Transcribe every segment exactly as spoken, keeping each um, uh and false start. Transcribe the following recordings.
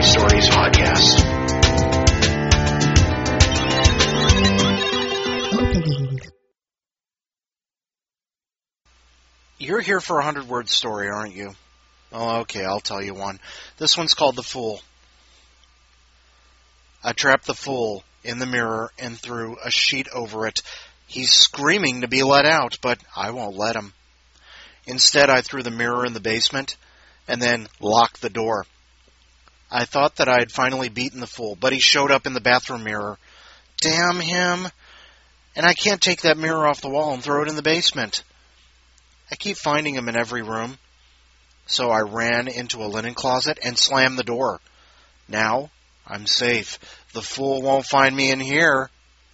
Stories podcast. You're here for a hundred-word story, aren't you? Oh, okay, I'll tell you one. This one's called The Fool. I trapped the fool in the mirror and threw a sheet over it. He's screaming to be let out, but I won't let him. Instead, I threw the mirror in the basement and then locked the door. I thought that I had finally beaten the fool, but he showed up in the bathroom mirror. Damn him! And I can't take that mirror off the wall and throw it in the basement. I keep finding him in every room. So I ran into a linen closet and slammed the door. Now, I'm safe. The fool won't find me in here.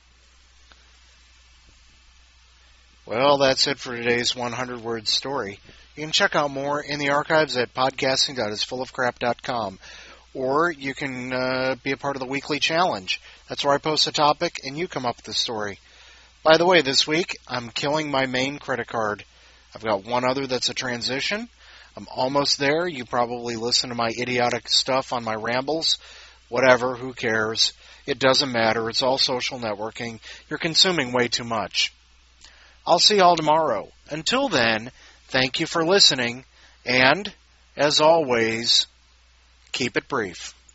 Well, that's it for today's hundred-word story. You can check out more in the archives at podcasting dot is full of crap dot com. Or you can uh, be a part of the weekly challenge. That's where I post a topic and you come up with the story. By the way, this week, I'm killing my main credit card. I've got one other that's a transition. I'm almost there. You probably listen to my idiotic stuff on my rambles. Whatever, who cares? It doesn't matter. It's all social networking. You're consuming way too much. I'll see y'all tomorrow. Until then, thank you for listening. And, as always, keep it brief.